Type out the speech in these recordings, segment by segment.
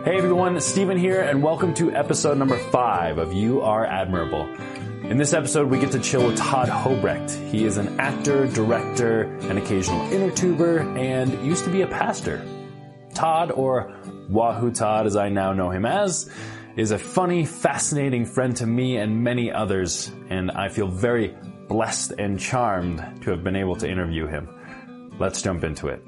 Hey everyone, Stephen here, and welcome to episode number 5 of You Are Admirable. In this episode, we get to chill with Todd Hobrecht. He is an actor, director, an occasional inner tuber, and used to be a pastor. Todd, or Wahoo Todd as I now know him as, is a funny, fascinating friend to me and many others, and I feel very blessed and charmed to have been able to interview him. Let's jump into it.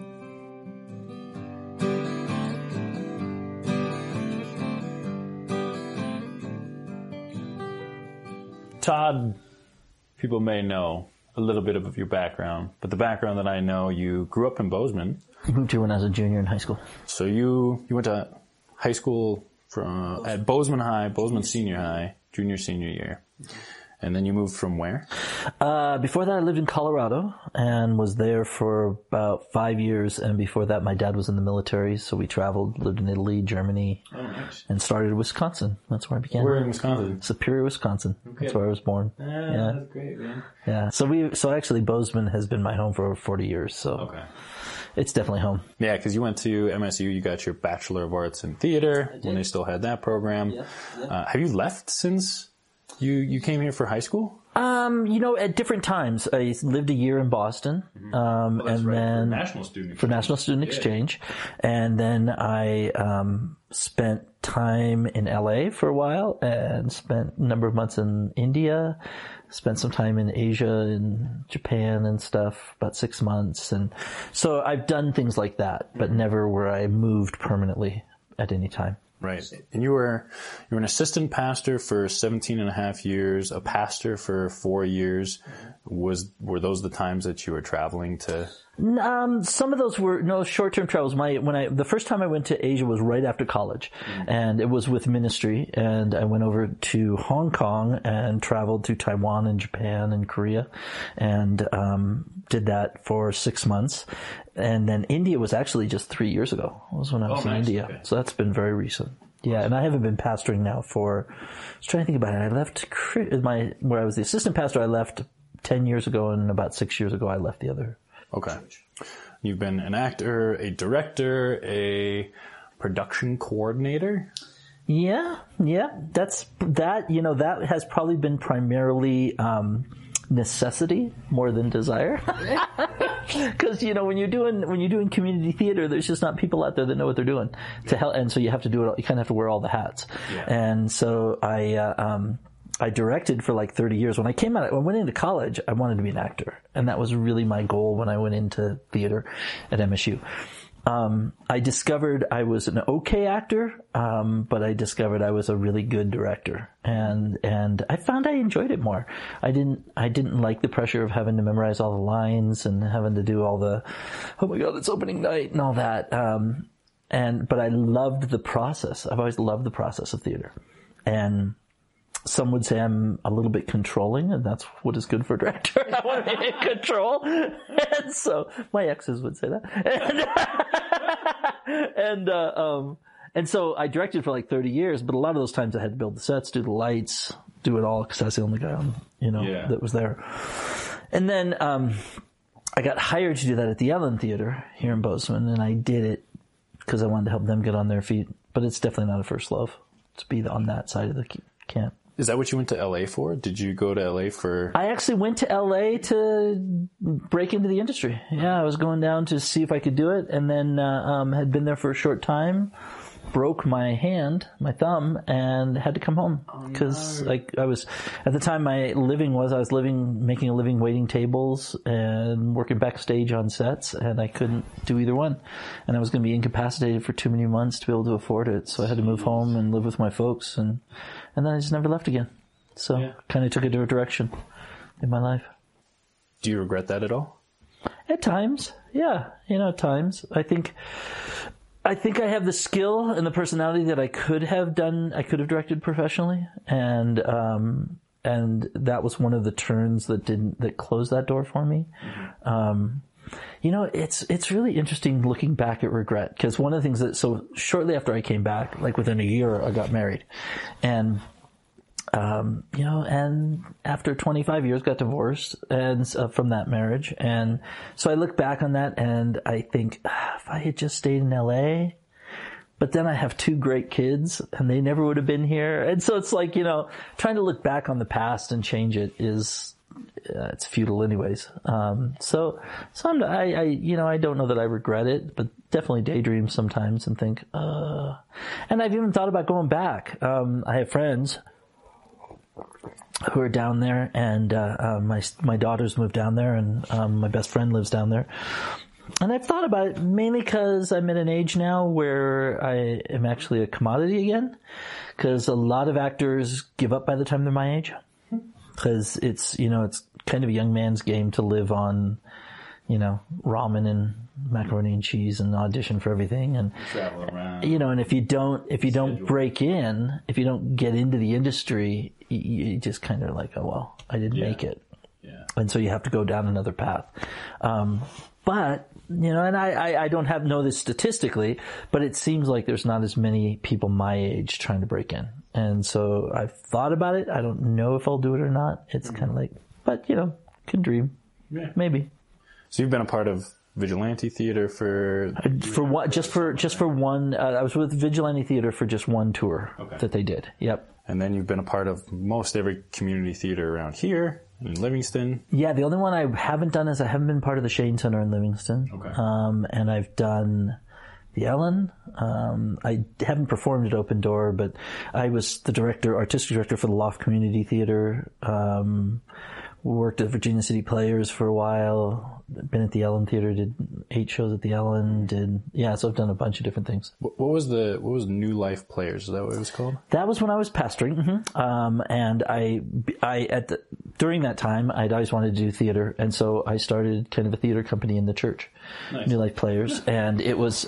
Todd, people may know a little bit of your background, but the background that I know, you grew up in Bozeman. I moved here when I was a junior in high school. So you went to high school at Bozeman High, Bozeman Senior High, junior, senior year. And then you moved from where? Before that, I lived in Colorado and was there for about 5 years. And before that, my dad was in the military, so we traveled, lived in Italy, Germany, and started in Wisconsin. That's where I began. Where in Wisconsin? Superior, Wisconsin. Okay. That's where I was born. Yeah, that's great, man. Yeah. So actually, Bozeman has been my home for over 40 years. So it's definitely home. Yeah, because you went to MSU, you got your Bachelor of Arts in Theater when they still had that program. Yep. Have you left since you came here for high school? At different times. I lived a year in Boston, and then for National Student Exchange, and then I spent time in LA for a while, and spent a number of months in India. Spent some time in Asia and Japan and stuff, about 6 months, and so I've done things like that, but never where I moved permanently at any time. Right. And you were an assistant pastor for 17 and a half years, a pastor for 4 years. Were those the times that you were traveling to? Some of those were short-term travels. The first time I went to Asia was right after college, and it was with ministry, and I went over to Hong Kong and traveled to Taiwan and Japan and Korea, and did that for 6 months. And then India was actually just 3 years ago. It was when I was in India. Okay. So that's been very recent. Yeah, and I haven't been pastoring now I was trying to think about it. I left where I was the assistant pastor, I left 10 years ago, and about 6 years ago I left the other. Okay. You've been an actor, a director, a production coordinator? Yeah. That has probably been primarily necessity more than desire. Because when you're doing community theater, there's just not people out there that know what they're doing to help, and so you have to do it. You kind of have to wear all the hats. Yeah. And so I directed for like 30 years. When I went into college, I wanted to be an actor, and that was really my goal when I went into theater at MSU. I discovered I was an okay actor, but I discovered I was a really good director, and I found I enjoyed it more. I didn't like the pressure of having to memorize all the lines and having to do all the, oh my God, it's opening night and all that. But I loved the process. I've always loved the process of theater, and some would say I'm a little bit controlling, and that's what is good for a director. I want to be in control. And so my exes would say that. And so I directed for like 30 years, but a lot of those times I had to build the sets, do the lights, do it all, because I was the only guy that was there. And then I got hired to do that at the Ellen Theater here in Bozeman, and I did it because I wanted to help them get on their feet. But it's definitely not a first love to be on that side of the camp. Is that what you went to LA for? Did you go to LA for? I actually went to LA to break into the industry. Yeah, I was going down to see if I could do it, and then had been there for a short time, broke my thumb, and had to come home because I was at the time I was making a living waiting tables and working backstage on sets, and I couldn't do either one, and I was going to be incapacitated for too many months to be able to afford it, so I had to move home and live with my folks, and then I just never left again. So kind of took a different direction in my life. Do you regret that at all? At times, yeah. At times. I think I have the skill and the personality that I could have directed professionally, and that was one of the turns that closed that door for me. It's really interesting looking back at regret, because one of the things so shortly after I came back, like within a year, I got married, and and after 25 years got divorced and from that marriage. And so I look back on that and I think, if I had just stayed in LA, but then I have 2 great kids and they never would have been here. And so it's like, trying to look back on the past and change it is, it's futile anyways. So I don't know that I regret it, but definitely daydream sometimes and think, and I've even thought about going back. I have friends who are down there, and my daughters moved down there, and my best friend lives down there. And I've thought about it mainly because I'm at an age now where I am actually a commodity again, because a lot of actors give up by the time they're my age, because it's kind of a young man's game to live on, ramen and macaroni and cheese and audition for everything, and travel around. And if you don't break in, if you don't get into the industry, you just kind of like, oh well, I didn't make it. Yeah. And so you have to go down another path. But, and I don't know this statistically, but it seems like there's not as many people my age trying to break in. And so I've thought about it. I don't know if I'll do it or not. It's kind of like, but can dream. Yeah. Maybe. So you've been a part of Vigilante Theater for what? Just for one. I was with Vigilante Theater for just one tour that they did. Yep. And then you've been a part of most every community theater around here in Livingston. Yeah, the only one I haven't done is I haven't been part of the Shane Center in Livingston. Okay. And I've done the Ellen. I haven't performed at Open Door, but I was the artistic director for the Loft Community Theater. Worked at Virginia City Players for a while. Been at the Ellen Theater, did 8 shows at the Ellen. So I've done a bunch of different things. What was New Life Players? Is that what it was called? That was when I was pastoring. And during that time, I'd always wanted to do theater. And so I started kind of a theater company in the church. Nice. New Life Players. And it was,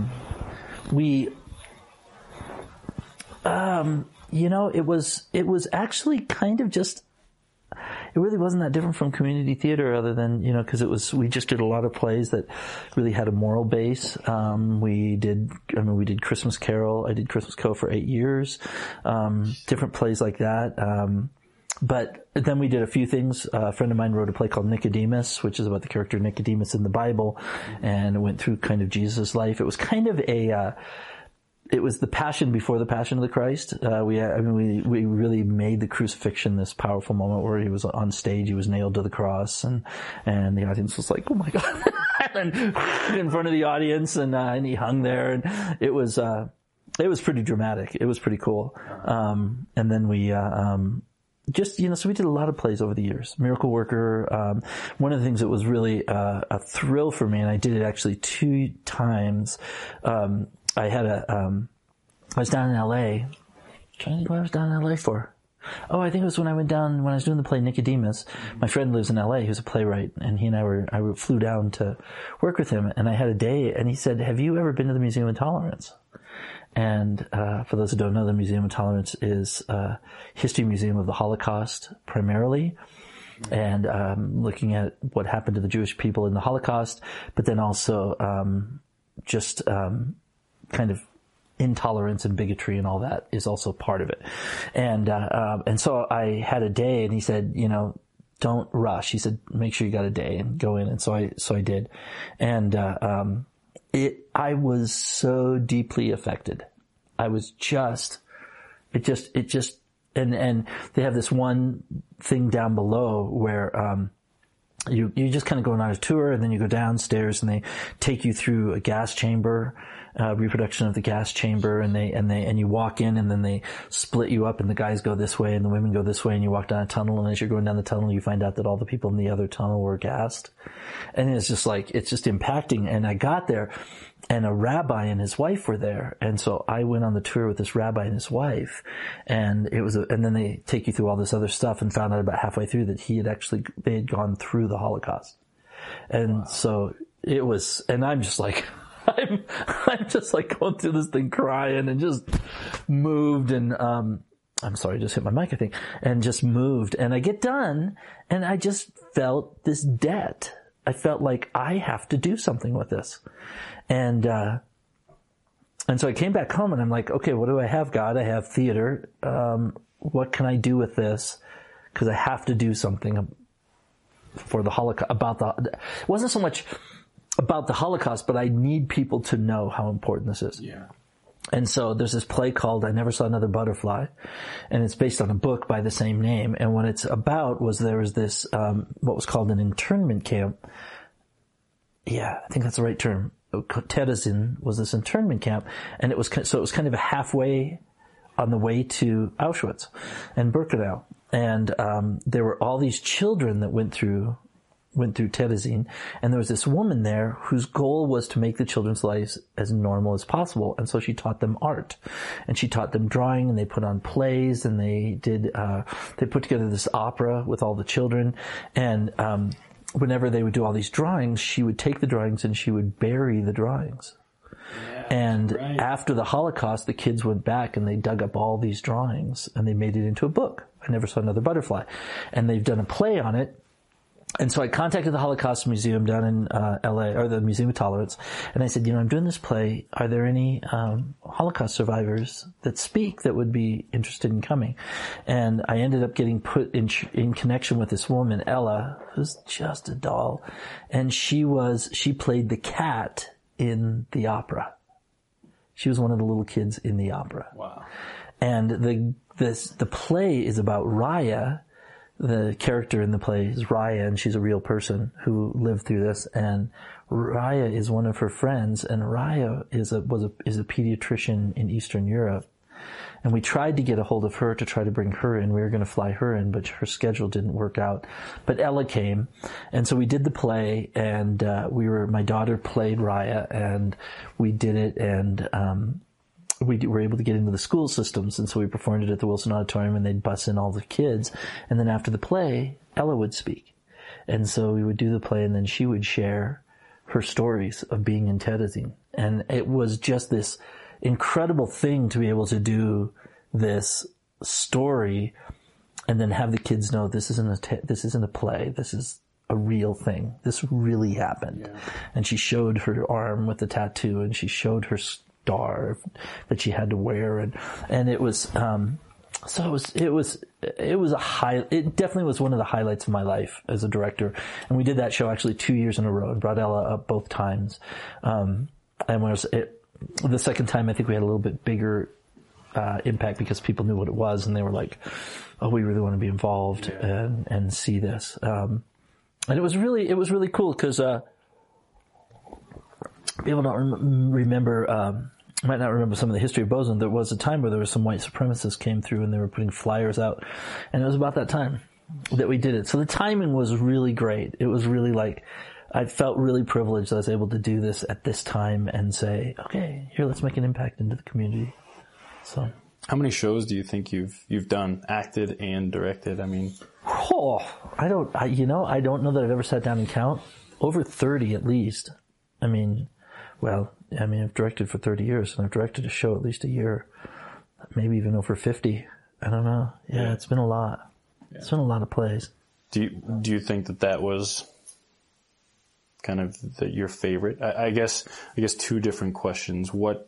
it was actually kind of just, it really wasn't that different from community theater other than, because we just did a lot of plays that really had a moral base. We did Christmas Carol. I did Christmas Carol for 8 years. Different plays like that. But then we did a few things. A friend of mine wrote a play called Nicodemus, which is about the character Nicodemus in the Bible, and it went through kind of Jesus' life. It was kind of it was the passion before the passion of the Christ. We really made the crucifixion this powerful moment where he was on stage, he was nailed to the cross, and the audience was like, oh my God, and in front of the audience, and he hung there, and it was pretty dramatic. It was pretty cool. And then we, so we did a lot of plays over the years. Miracle Worker. One of the things that was really a thrill for me, and I did it actually 2 times. I was down in LA. I'm trying to think what I was down in LA for. Oh, I think it was when I was doing the play Nicodemus. My friend lives in LA, who's a playwright, and he and I flew down to work with him, and I had a day, and he said, have you ever been to the Museum of Tolerance? And, for those who don't know, the Museum of Tolerance is a history museum of the Holocaust primarily, and, looking at what happened to the Jewish people in the Holocaust, but then also, kind of intolerance and bigotry and all that is also part of it. And so I had a day, and he said, don't rush. He said, make sure you got a day and go in. And so I did. And, I was so deeply affected. I was and they have this one thing down below where, you just kind of go on a tour, and then you go downstairs, and they take you through a gas chamber, reproduction of the gas chamber, and you walk in, and then they split you up, and the guys go this way and the women go this way, and you walk down a tunnel, and as you're going down the tunnel, you find out that all the people in the other tunnel were gassed. And it's just impacting. And I got there, and a rabbi and his wife were there. And so I went on the tour with this rabbi and his wife, and and then they take you through all this other stuff, and found out about halfway through that they had gone through the Holocaust. And wow. So it was, and I'm just like, I'm just like going through this thing crying and just moved, and, I'm sorry, I just hit my mic, I think, and just moved. And I get done, and I just felt this debt. I felt like I have to do something with this. And so I came back home, and I'm like, okay, what do I have, God? I have theater. What can I do with this? Because I have to do something for the Holocaust, it wasn't so much about the Holocaust, but I need people to know how important this is. Yeah. And so there's this play called I Never Saw Another Butterfly, and it's based on a book by the same name. And what it's about was there was this, what was called an internment camp. Yeah, I think that's the right term. Terezin was this internment camp, and it was kind of a halfway on the way to Auschwitz and Birkenau. And there were all these children that went through Terezin, and there was this woman there whose goal was to make the children's lives as normal as possible. And so she taught them art, and she taught them drawing, and they put on plays, and they put together this opera with all the children. And whenever they would do all these drawings, she would take the drawings and she would bury the drawings. Yeah, and after the Holocaust, the kids went back and they dug up all these drawings and they made it into a book. I Never Saw Another Butterfly. And they've done a play on it. And so I contacted the Holocaust Museum down in LA, or the Museum of Tolerance, and I said, I'm doing this play. Are there any Holocaust survivors that speak that would be interested in coming? And I ended up getting put in connection with this woman, Ella, who's just a doll, and she played the cat in the opera. She was one of the little kids in the opera. Wow. And the play is about Raya. The character in the play is Raya, and she's a real person who lived through this. And Raya is one of her friends, and Raya is a pediatrician in Eastern Europe. And we tried to get a hold of her to try to bring her in. We were going to fly her in, but her schedule didn't work out. But Ella came, and so we did the play, and my daughter played Raya, and we did it, and we were able to get into the school systems, and so we performed it at the Wilson Auditorium, and they'd bus in all the kids. And then after the play, Ella would speak. And so we would do the play, and then she would share her stories of being in Terezin. And it was just this incredible thing to be able to do this story and then have the kids know this isn't a play, this is a real thing. This really happened. Yeah. And she showed her arm with the tattoo, and she showed her star that she had to wear, and it was it definitely was one of the highlights of my life as a director. And we did that show actually 2 years in a row and brought Ella up both times. And the second time, I think we had a little bit bigger impact because people knew what it was, and they were like, oh, we really want to be involved and see this. And it was really cool because people don't remember, might not remember some of the history of Bozeman. There was a time where there were some white supremacists came through and they were putting flyers out, and it was about that time that we did it. So the timing was really great. It was really I felt really privileged that I was able to do this at this time and say, okay, here, let's make an impact into the community. So, how many shows do you think you've done, acted and directed? I mean, I don't know that I've ever sat down and count. Over 30 at least. I've directed for 30 years, and I've directed a show at least a year, maybe even over 50. I don't know. Yeah, it's been a lot. Yeah. It's been a lot of plays. Do you think that was kind of your favorite? I guess two different questions. What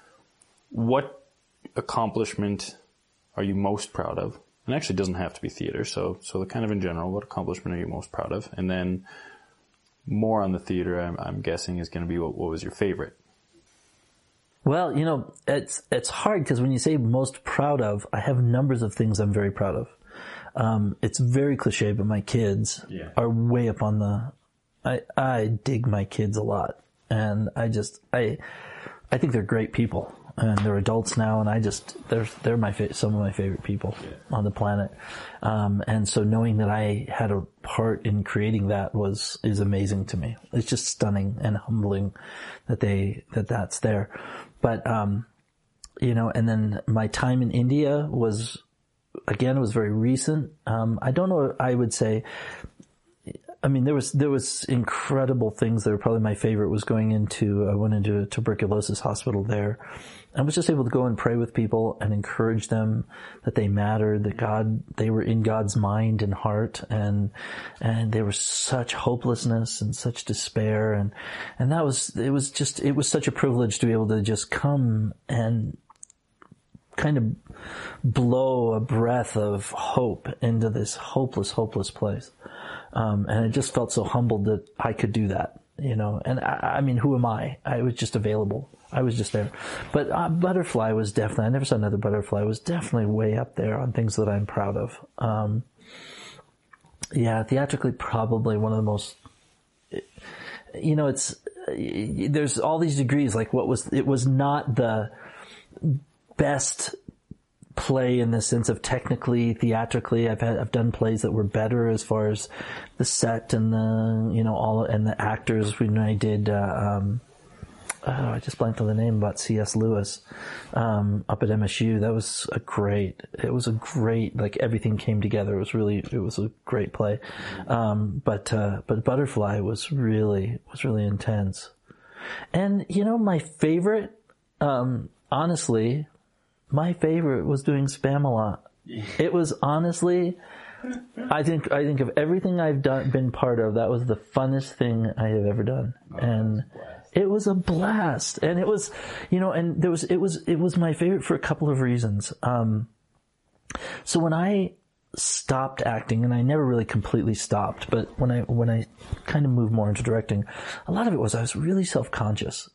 accomplishment are you most proud of? And actually, it doesn't have to be theater. So kind of in general, what accomplishment are you most proud of? And then more on the theater, I'm guessing, is going to be what was your favorite? Well, it's hard because when you say most proud of, I have numbers of things I'm very proud of. It's very cliche, but my kids are way up on the. I dig my kids a lot, and I think they're great people, and they're adults now, and they're some of my favorite people on the planet. And so knowing that I had a part in creating that is amazing to me. It's just stunning and humbling that's there. But, and then my time in India was very recent. I don't know, I would say, there was incredible things that were probably my favorite was I went into a tuberculosis hospital there. I was just able to go and pray with people and encourage them that they mattered, that they were in God's mind and heart, and there was such hopelessness and such despair, and it was such a privilege to be able to just come and kind of blow a breath of hope into this hopeless place. And it just felt so humbled that I could do that, and who am I? I was just available. I was just there. But Butterfly was definitely, I never saw another Butterfly, was definitely way up there on things that I'm proud of. Yeah, theatrically, probably one of the most, there's all these degrees, like it was not the best play in the sense of technically, theatrically. I've done plays that were better as far as the set and the actors. When I did, I just blanked on the name about C.S. Lewis, up at MSU. That was it was a great, like everything came together. It was a great play. But Butterfly was really intense. And, my favorite, honestly, my favorite was doing Spamalot. It was honestly, I think of everything I've been part of, that was the funnest thing I have ever done. And it was a blast. And it was, and it was my favorite for a couple of reasons. So when I stopped acting, and I never really completely stopped, but when I kind of moved more into directing, a lot of it was I was really self-conscious.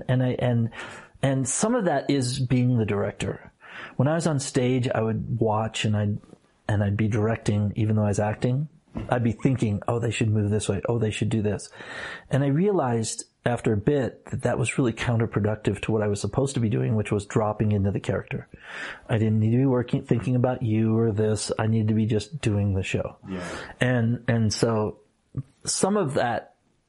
And some of that is being the director. When I was on stage, I would watch and I'd be directing, even though I was acting. I'd be thinking, oh, they should move this way. Oh, they should do this. And I realized after a bit that was really counterproductive to what I was supposed to be doing, which was dropping into the character. I didn't need to be thinking about you or this. I needed to be just doing the show. Yeah. And so some of that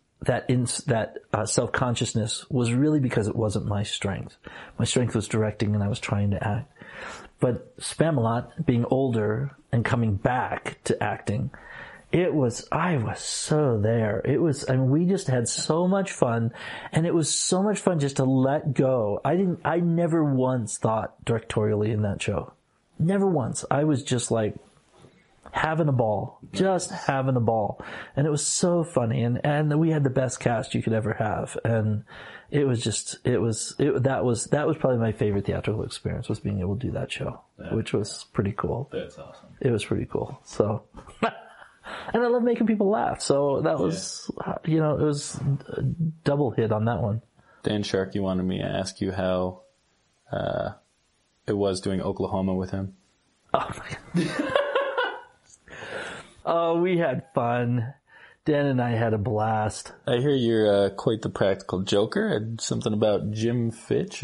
self-consciousness was really because it wasn't my strength. My strength was directing, and I was trying to act. But Spamalot, being older and coming back to acting, I was so there. We just had so much fun, and it was so much fun just to let go. I never once thought directorially in that show. Never once. I was just like, having a ball, just having a ball. And it was so funny. And we had the best cast you could ever have. And that was probably my favorite theatrical experience, was being able to do that show, which was pretty cool. That's awesome. It was pretty cool. So, and I love making people laugh. So that was, it was a double hit on that one. Dan Sharkey wanted me to ask you how, it was doing Oklahoma with him. Oh my God. Oh, we had fun. Dan and I had a blast. I hear you're quite the practical joker. And something about Jim Finch.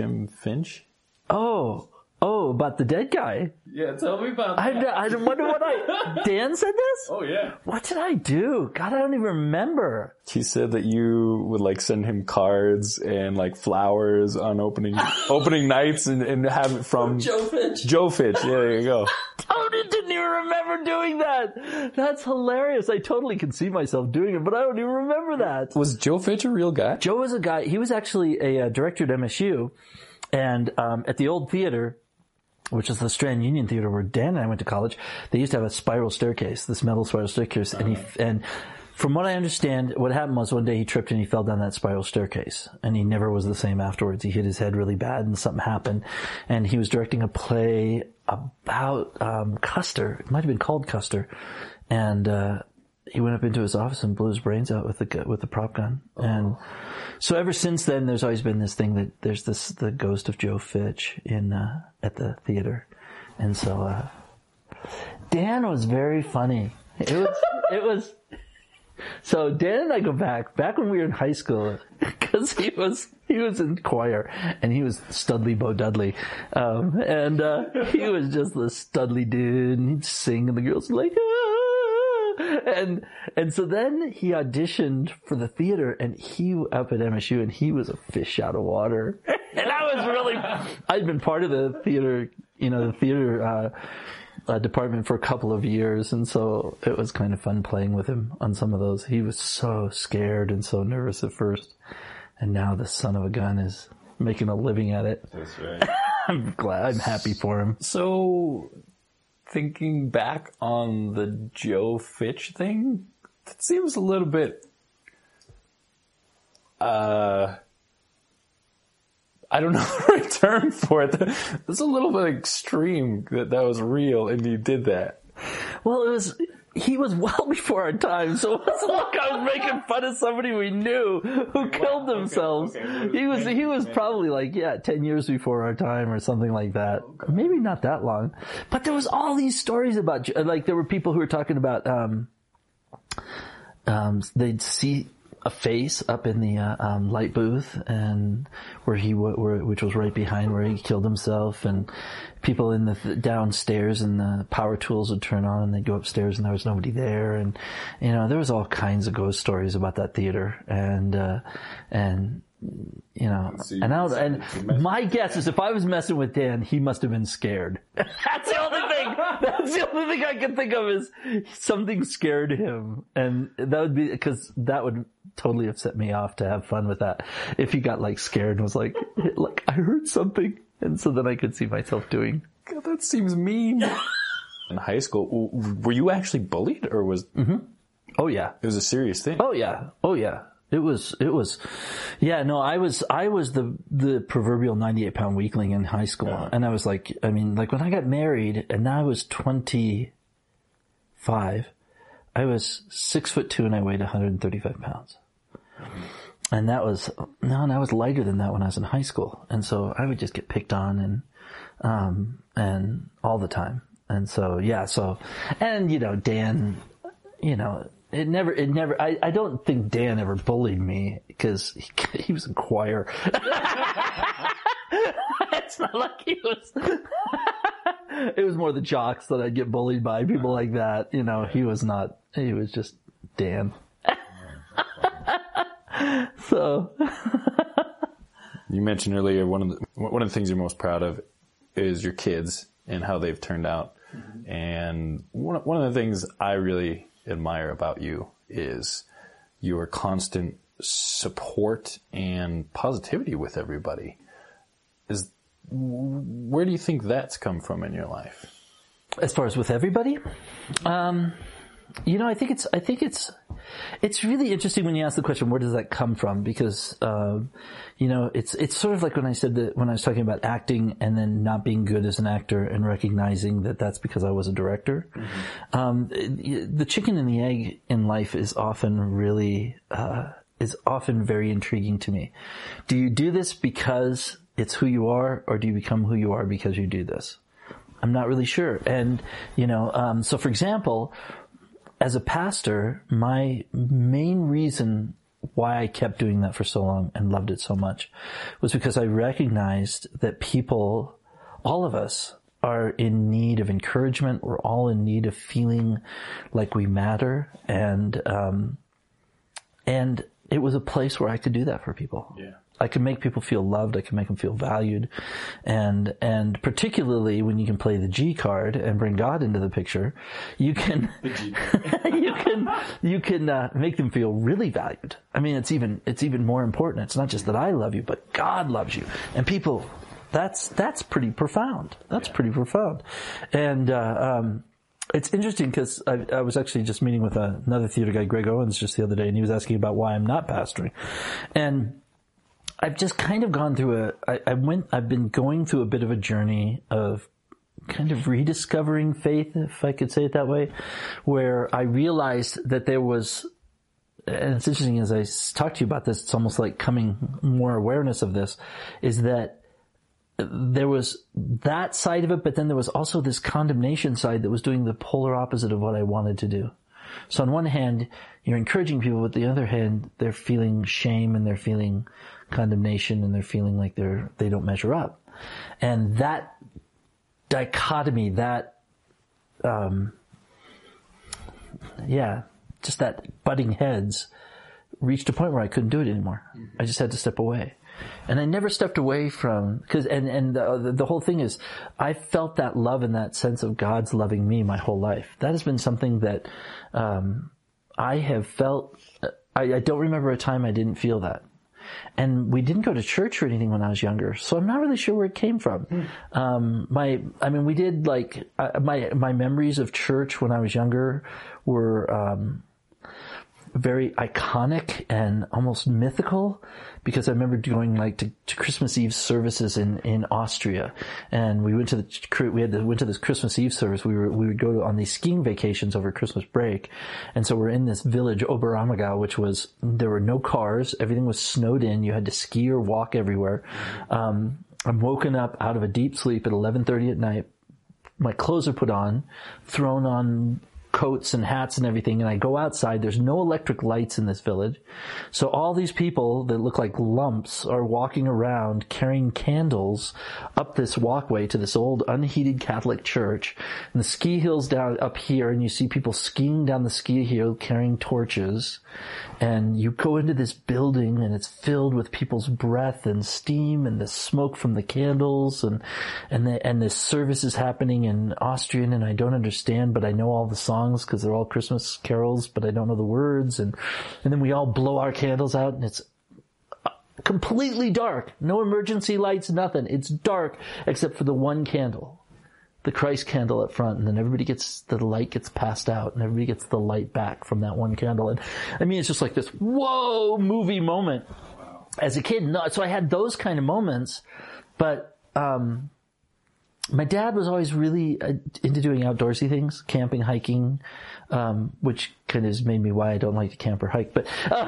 Oh, about the dead guy. Yeah, tell me about that. I wonder what Dan said this? Oh, yeah. What did I do? God, I don't even remember. He said that you would send him cards and flowers on opening nights and have it from Joe Finch. Joe Finch. Yeah, there you go. Tony didn't even remember doing that. That's hilarious. I totally can see myself doing it, but I don't even remember that. Was Joe Finch a real guy? Joe was a guy. He was actually a director at MSU, and at the old theater, which is the Strand Union Theater where Dan and I went to college, they used to have a spiral staircase, this metal spiral staircase, and from what I understand, what happened was one day he tripped and he fell down that spiral staircase, and he never was the same afterwards. He hit his head really bad and something happened, and he was directing a play about Custer. It might have been called Custer, and he went up into his office and blew his brains out with the prop gun. And so ever since then, there's always been this thing that there's the ghost of Joe Finch at the theater. And so, Dan was very funny. It was, so Dan and I go back when we were in high school, cause he was in choir, and he was Studley Bo Dudley. He was just the Studley dude, and he'd sing, and the girls were like, And so then he auditioned for the theater, and he up at MSU, and he was a fish out of water. And I'd been part of the theater, department for a couple of years, and so it was kind of fun playing with him on some of those. He was so scared and so nervous at first, and now the son of a gun is making a living at it. That's right. I'm happy for him. So, thinking back on the Joe Finch thing, that seems a little bit, I don't know the right term for it. It's a little bit extreme that was real and you did that. Well, it was, he was well before our time, so it wasn't like I was making fun of somebody we knew who killed themselves. Okay. He was probably like, 10 years before our time or something like that. Okay. Maybe not that long. But there was all these stories about, like, there were people who were talking about, they'd see a face up in the light booth, and which was right behind where he killed himself, and people in the downstairs, and the power tools would turn on, and they'd go upstairs, and there was nobody there, and there was all kinds of ghost stories about that theater, and my guess is if I was messing with Dan, he must have been scared. That's the only thing. That's the only thing I can think of is something scared him, and that would be because that would totally have set me off to have fun with that. If he got like scared and was like I heard something, and so then I could see myself doing. God, that seems mean. In high school, were you actually bullied, or was? Mm-hmm. Oh yeah, it was a serious thing. Oh yeah. It was, yeah, no, I was the proverbial 98-pound weakling in high school. Yeah. And I was like, when I got married and I was 25, I was 6'2" and I weighed 135 pounds. And I was lighter than that when I was in high school. And so I would just get picked on and all the time. And so, yeah, and Dan, It never, I don't think Dan ever bullied me because he was in choir. It's not like he was, it was more the jocks that I'd get bullied by, people like that. He was just Dan. So. You mentioned earlier one of the things you're most proud of is your kids and how they've turned out. Mm-hmm. And one of the things I really admire about you is your constant support and positivity with everybody. Where do you think that's come from in your life? As far as with everybody? I think it's really interesting when you ask the question, where does that come from? Because, it's sort of like when I said that when I was talking about acting and then not being good as an actor and recognizing that that's because I was a director. Mm-hmm. The chicken and the egg in life is often very intriguing to me. Do you do this because it's who you are, or do you become who you are because you do this? I'm not really sure. And, so for example, as a pastor, my main reason why I kept doing that for so long and loved it so much was because I recognized that people, all of us, are in need of encouragement. We're all in need of feeling like we matter. And it was a place where I could do that for people. Yeah. I can make people feel loved. I can make them feel valued. And particularly when you can play the G card and bring God into the picture, you can, you can make them feel really valued. I mean, it's even more important. It's not just that I love you, but God loves you. And people, that's pretty profound. That's pretty profound. And, it's interesting because I was actually just meeting with another theater guy, Greg Owens, just the other day, and he was asking about why I'm not pastoring. And I've just kind of gone through I've been going through a bit of a journey of kind of rediscovering faith, if I could say it that way, where I realized that there was, and it's interesting as I talk to you about this, it's almost like coming more awareness of this, is that there was that side of it, but then there was also this condemnation side that was doing the polar opposite of what I wanted to do. So on one hand, you're encouraging people, but on the other hand, they're feeling shame and they're feeling condemnation and they're feeling like they don't measure up. And that dichotomy, just that butting heads reached a point where I couldn't do it anymore. I just had to step away. And I never stepped away from, the whole thing is, I felt that love and that sense of God's loving me my whole life. That has been something that, I have felt, I don't remember a time I didn't feel that. And we didn't go to church or anything when I was younger, so I'm not really sure where it came from. We did my memories of church when I was younger were, very iconic and almost mythical, because I remember going like to Christmas Eve services in Austria, and we went to this Christmas Eve service. We would go on these skiing vacations over Christmas break, and so we're in this village Oberammergau, there were no cars, everything was snowed in, you had to ski or walk everywhere. I'm woken up out of a deep sleep at 11:30 at night. My clothes are put on, thrown on coats and hats and everything, and I go outside. There's no electric lights in this village. So all these people that look like lumps are walking around carrying candles up this walkway to this old unheated Catholic church. And the ski hill's down up here, and you see people skiing down the ski hill carrying torches. And you go into this building, and it's filled with people's breath and steam and the smoke from the candles, and this service is happening in Austrian, and I don't understand, but I know all the songs because they're all Christmas carols, but I don't know the words, and then we all blow our candles out, and it's completely dark. No emergency lights, nothing. It's dark except for the one candle, the Christ candle up front, and then the light gets passed out, and everybody gets the light back from that one candle. And I mean, it's just like this whoa movie moment as a kid. So I had those kind of moments, but my dad was always really into doing outdoorsy things, camping, hiking, which kind of has made me why I don't like to camp or hike. But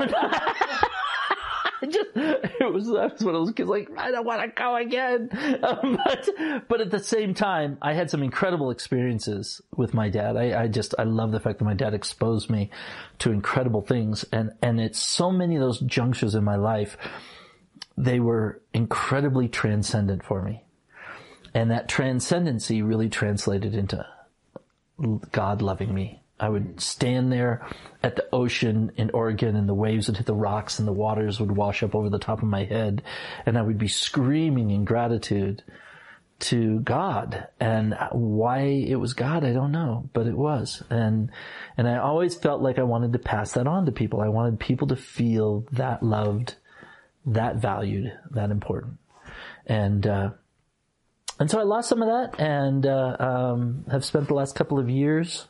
I was one of those kids like, I don't want to go again. But at the same time, I had some incredible experiences with my dad. I love the fact that my dad exposed me to incredible things. And it's so many of those junctures in my life, they were incredibly transcendent for me. And that transcendency really translated into God loving me. I would stand there at the ocean in Oregon, and the waves would hit the rocks and the waters would wash up over the top of my head, and I would be screaming in gratitude to God. And why it was God, I don't know, but it was. And I always felt like I wanted to pass that on to people. I wanted people to feel that loved, that valued, that important. And so I lost some of that, and have spent the last couple of years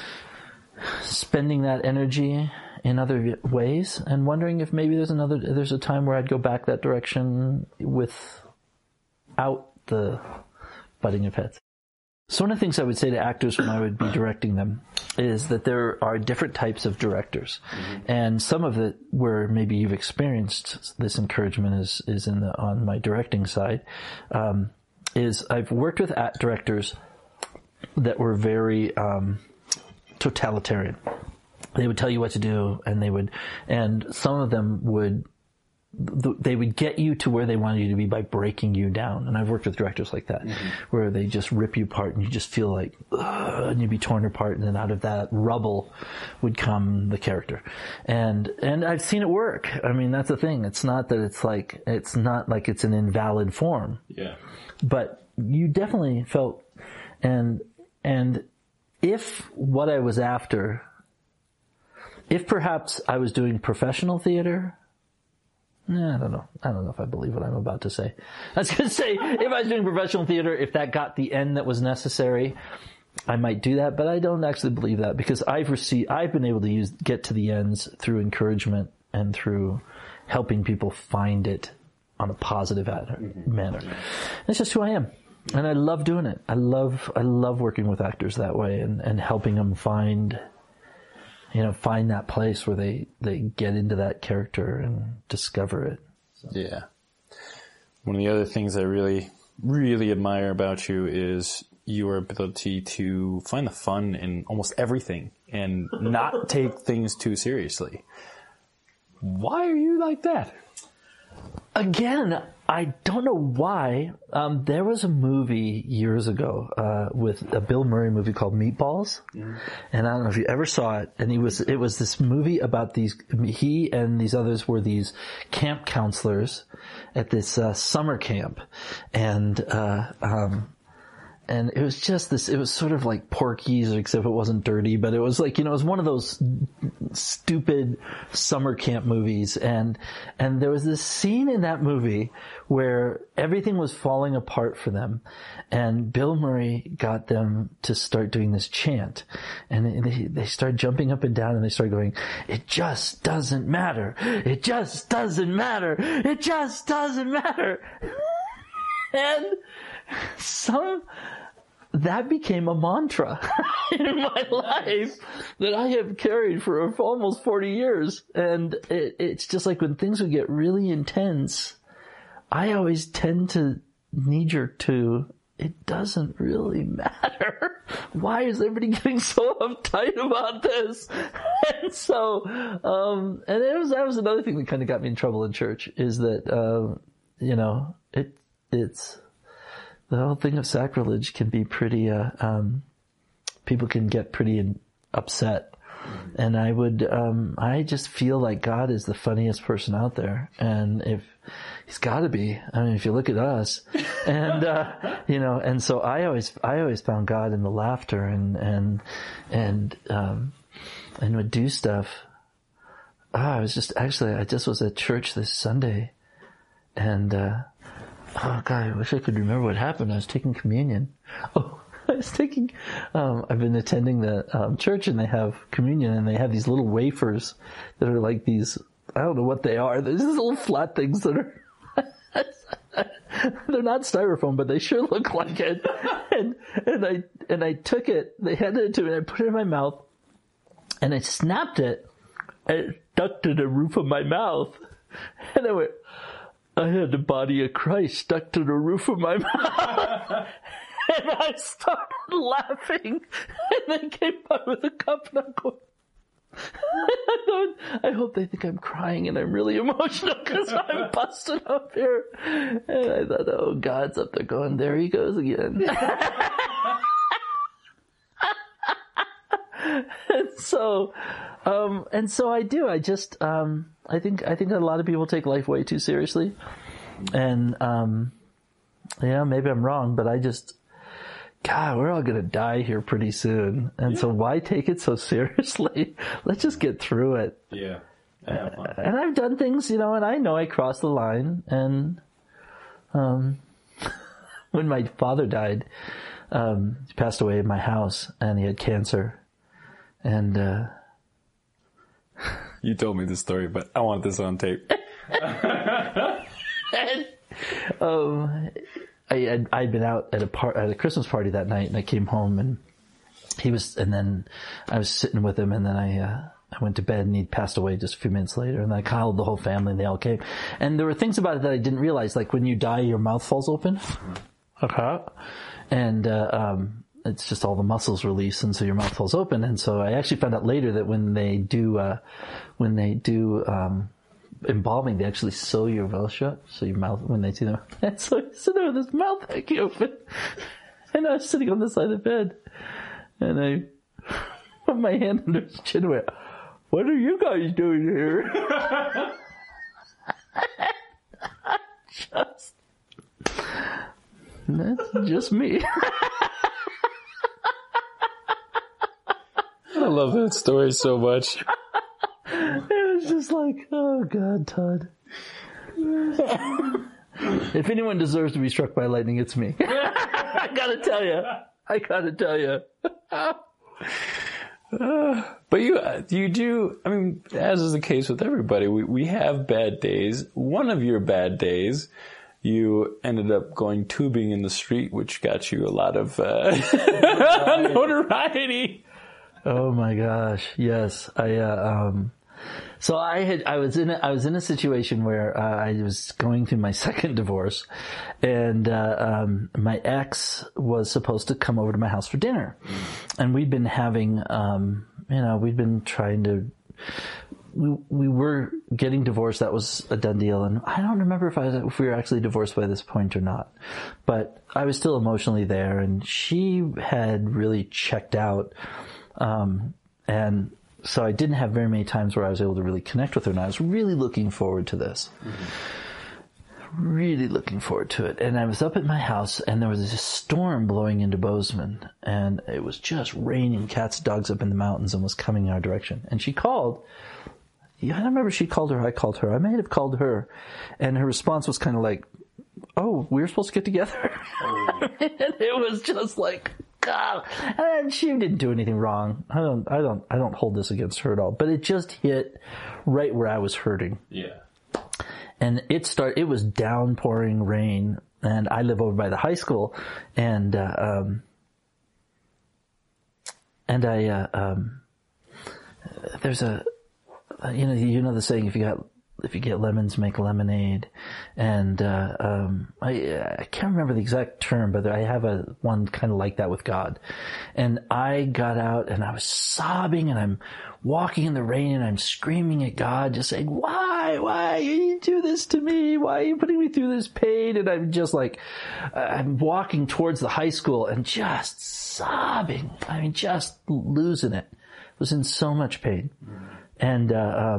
spending that energy in other ways, and wondering if maybe there's a time where I'd go back that direction without the butting of heads. So one of the things I would say to actors when I would be directing them is that there are different types of directors. Mm-hmm. And some of it where maybe you've experienced this encouragement is on my directing side. Is I've worked with directors that were very totalitarian. They would tell you what to do, and some of them would get you to where they wanted you to be by breaking you down. And I've worked with directors like that, mm-hmm. where they just rip you apart, and you just feel like, and you'd be torn apart, and then out of that rubble would come the character. And I've seen it work. I mean, that's the thing. It's not like it's an invalid form. Yeah. But you definitely felt, and if what I was after, if perhaps I was doing professional theater, I don't know. I don't know if I believe what I'm about to say. I was going to say, if I was doing professional theater, if that got the end that was necessary, I might do that, but I don't actually believe that, because I've been able to get to the ends through encouragement and through helping people find it on a positive manner. It's just who I am. And I love doing it. I love working with actors that way and helping them find that place where they get into that character and discover it. So. Yeah. One of the other things I really, really admire about you is your ability to find the fun in almost everything and not take things too seriously. Why are you like that? Again, I don't know why. There was a movie years ago with a Bill Murray movie called Meatballs, and I don't know if you ever saw it. And it was this movie about he and these others were these camp counselors at this summer camp, and it was just this, it was sort of like Porky's, except it wasn't dirty, but it was like, it was one of those stupid summer camp movies. And there was this scene in that movie where everything was falling apart for them. And Bill Murray got them to start doing this chant. And they started jumping up and down and they started going, "It just doesn't matter. It just doesn't matter. It just doesn't matter." And that became a mantra in my life that I have carried for almost 40 years. And it's just like when things would get really intense, I always tend to knee-jerk to, it doesn't really matter. Why is everybody getting so uptight about this? And so, and that was another thing that kind of got me in trouble in church, is that, it's the whole thing of sacrilege can be pretty, people can get pretty upset. And I just feel like God is the funniest person out there. And he's gotta be, if you look at us and, and so I always found God in the laughter and would do stuff. I just was at church this Sunday and, oh God, I wish I could remember what happened. I was taking communion. I've been attending the church and they have communion and they have these little wafers that are like these, I don't know what they are. They're these little flat things that are, they're not styrofoam, but they sure look like it. And I took it, they handed it to me and I put it in my mouth and I snapped it and it stuck to the roof of my mouth. And I had the body of Christ stuck to the roof of my mouth. And I started laughing. And they came by with a cup and I'm going, I hope they think I'm crying and I'm really emotional because I'm busted up here. And I thought, oh, God's up there going, there he goes again. And so I do. I just, I think a lot of people take life way too seriously. And, maybe I'm wrong, but God, we're all going to die here pretty soon. And so why take it so seriously? Let's just get through it. Yeah. And I've done things, and I know I crossed the line. And, when my father died, he passed away in my house and he had cancer. And, you told me this story, but I want this on tape. I'd been out at a Christmas party that night and I came home and then I was sitting with him and then I went to bed and he'd passed away just a few minutes later and I called the whole family and they all came. And there were things about it that I didn't realize, like when you die, your mouth falls open. Okay. And, it's just all the muscles release and so your mouth falls open. And so I actually found out later that when they do embalming, they actually sew your mouth shut. So your mouth, when they do them. And so I sit there with his mouth hanging open. And I was sitting on the side of the bed. And I put my hand under his chin and went, "What are you guys doing here?" That's just me. I love that story so much. It was just like, oh God, Todd. If anyone deserves to be struck by lightning, it's me. I gotta tell you. But you do, as is the case with everybody, we have bad days. One of your bad days, you ended up going tubing in the street, which got you a lot of notoriety. Oh my gosh. Yes. So I was in a situation where, I was going through my second divorce and, my ex was supposed to come over to my house for dinner and we'd been having, we'd been trying to, we were getting divorced. That was a done deal. And I don't remember if we were actually divorced by this point or not, but I was still emotionally there and she had really checked out. And so I didn't have very many times where I was able to really connect with her and I was really looking forward to this. Mm-hmm. really looking forward to it. And I was up at my house, and there was this storm blowing into Bozeman, and it was just raining cats and dogs up in the mountains and was coming in our direction. And she called. Yeah, I don't remember if she called her or I called her. I may have called her. And her response was kind of like, oh, we were supposed to get together? And it was just like, God. And she didn't do anything wrong. I don't hold this against her at all. But it just hit right where I was hurting. Yeah. And it was downpouring rain, and I live over by the high school, and there's a, you know the saying, if you get lemons, make lemonade. And I can't remember the exact term, but I have one kind of like that with God. And I got out and I was sobbing, and I'm walking in the rain and I'm screaming at God, just saying, why you do this to me? Why are you putting me through this pain? And I'm just like, I'm walking towards the high school and just sobbing. I mean, just losing it. I was in so much pain. And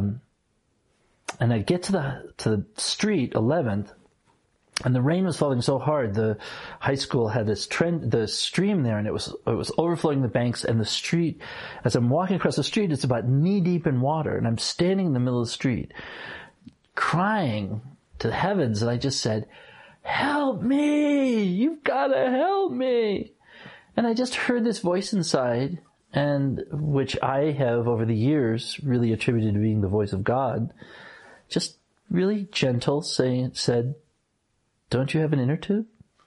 I get to the street, 11th, and the rain was falling so hard. The high school had the stream there, and it was overflowing the banks. And the street, as I'm walking across the street, it's about knee deep in water, and I'm standing in the middle of the street, crying to the heavens. And I just said, "Help me! You've got to help me!" And I just heard this voice inside, and which I have over the years really attributed to being the voice of God. Just really gentle, said, "Don't you have an inner tube?"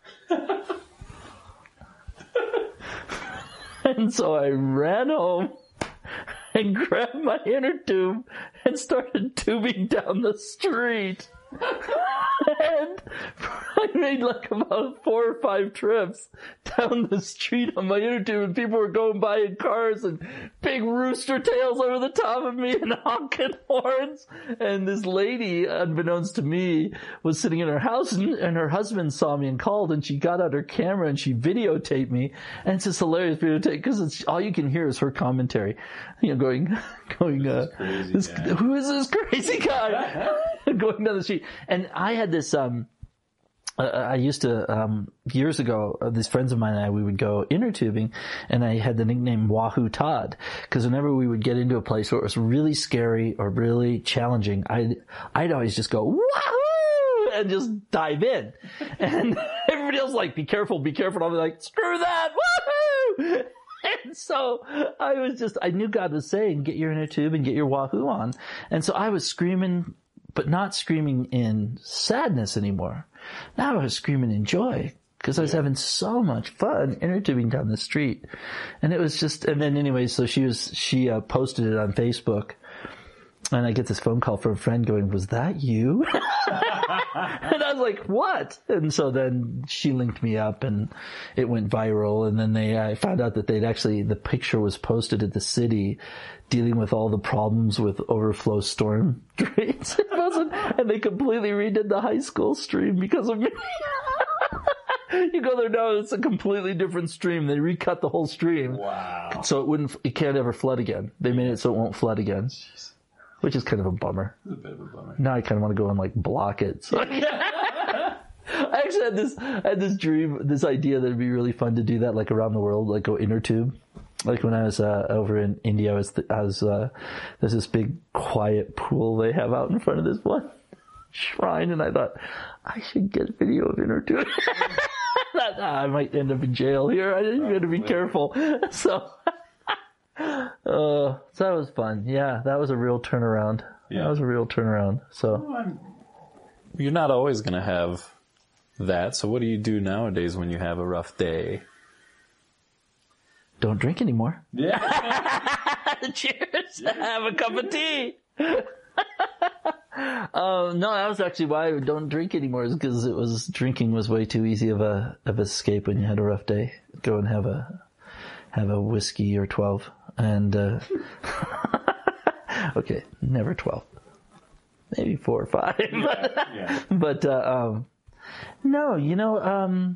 And so I ran home and grabbed my inner tube and started tubing down the street. And I made like about 4 or 5 trips down the street on my inner tube, and people were going by in cars and big rooster tails over the top of me and honking horns. And this lady, unbeknownst to me, was sitting in her house, and her husband saw me and called, and she got out her camera and she videotaped me. And it's this hilarious videotape because it's all you can hear is her commentary, going, who is this crazy guy? Going down the street. And I had this, I used to, years ago, these friends of mine and I, we would go inner tubing, and I had the nickname Wahoo Todd, because whenever we would get into a place where it was really scary or really challenging, I'd always just go, Wahoo! And just dive in. And everybody else like, be careful. And I'll be like, screw that! Wahoo! And so I knew God was saying, get your inner tube and get your Wahoo on. And so I was screaming, but not screaming in sadness anymore. Now I was screaming in joy, because I was having so much fun inner tubing down the street. And it was just, and then anyway, so she posted it on Facebook, and I get this phone call from a friend going, "Was that you?" And I was like, "What?" And so then she linked me up, and it went viral. And then I found out that the picture was posted at the city dealing with all the problems with overflow storm drains. And they completely redid the high school stream because of me. You go there now, it's a completely different stream. They recut the whole stream. Wow. So it can't ever flood again. They made it so it won't flood again. Jeez. Which is kind of a bummer. It's a bit of a bummer. Now I kind of want to go and like block it. So I actually had this dream, this idea that it'd be really fun to do that, like around the world, like go inner tube. Like when I was over in India, there's this big quiet pool they have out in front of this one shrine, and I thought I should get video of inner tube. I might end up in jail here. I didn't to be careful. So that was fun. Yeah, that was a real turnaround. Yeah. That was a real turnaround. So you're not always going to have that. So what do you do nowadays when you have a rough day? Don't drink anymore. Yeah. Cheers. Have a cup of tea. No, that was actually why I don't drink anymore, is because drinking was way too easy of escape when you had a rough day. Go and have a whiskey or 12 and, okay, never 12. Maybe 4 or 5. Yeah. But, no,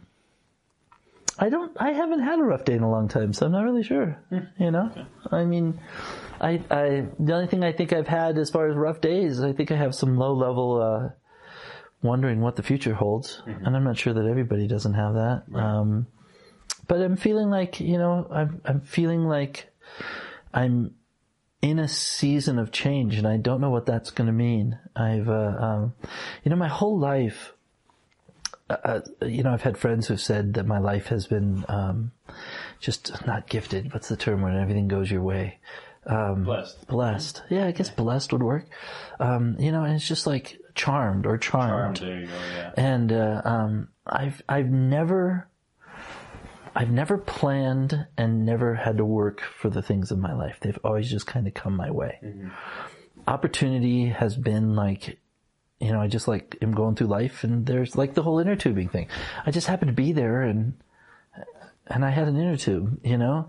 I haven't had a rough day in a long time, so I'm not really sure, Okay. I mean, the only thing I think I've had as far as rough days, I think I have some low level, wondering what the future holds. And I'm not sure that everybody doesn't have that. Right. But I'm feeling like, I'm feeling like I'm in a season of change, and I don't know what that's going to mean. I've, my whole life, I've had friends who've said that my life has been, just not gifted. What's the term when everything goes your way? Blessed. Yeah, I guess blessed would work. And it's just like charmed. Charmed, there you go, yeah. And, I've never planned and never had to work for the things of my life. They've always just kind of come my way. Mm-hmm. Opportunity has been like, I just like am going through life, and there's like the whole inner tubing thing. I just happened to be there, and I had an inner tube,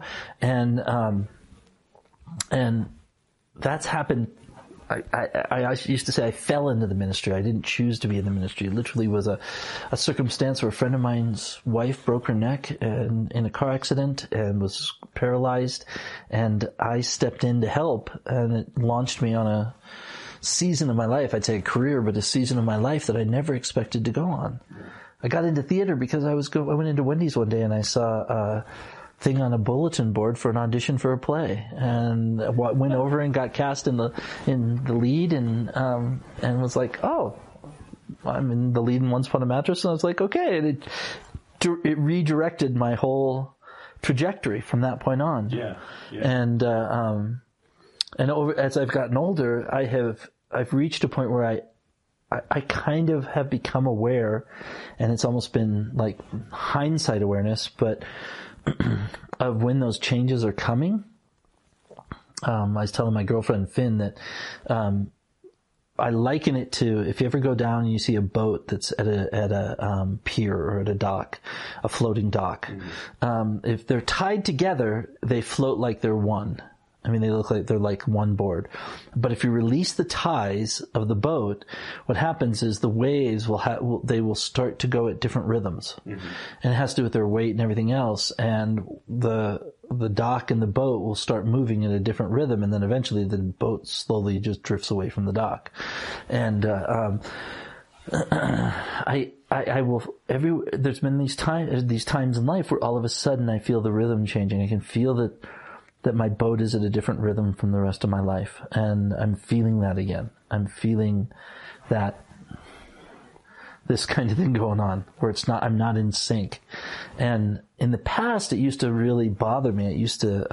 and that's happened. I used to say I fell into the ministry. I didn't choose to be in the ministry. It literally was a circumstance where a friend of mine's wife broke her neck in a car accident and was paralyzed, and I stepped in to help, and it launched me on a season of my life. I'd say a career, but a season of my life that I never expected to go on. I got into theater because I went into Wendy's one day and I saw thing on a bulletin board for an audition for a play, and went over and got cast in the lead, and was like, oh, I'm in the lead in Once Upon a Mattress, and I was like, okay, and it redirected my whole trajectory from that point on. Yeah. And as I've gotten older, I've reached a point where I kind of have become aware, and it's almost been like hindsight awareness, but of when those changes are coming. I was telling my girlfriend Finn that I liken it to, if you ever go down and you see a boat that's at a pier or at a dock, a floating dock. Mm-hmm. If they're tied together, they float like they're one. I mean, they look like they're like one board. But if you release the ties of the boat, what happens is the waves will start to go at different rhythms. Mm-hmm. And it has to do with their weight and everything else. And the dock and the boat will start moving in a different rhythm, and then eventually the boat slowly just drifts away from the dock. And there's been these times in life where all of a sudden I feel the rhythm changing. I can feel that my boat is at a different rhythm from the rest of my life. And I'm feeling that again. I'm feeling that this kind of thing going on where I'm not in sync. And in the past, it used to really bother me. It used to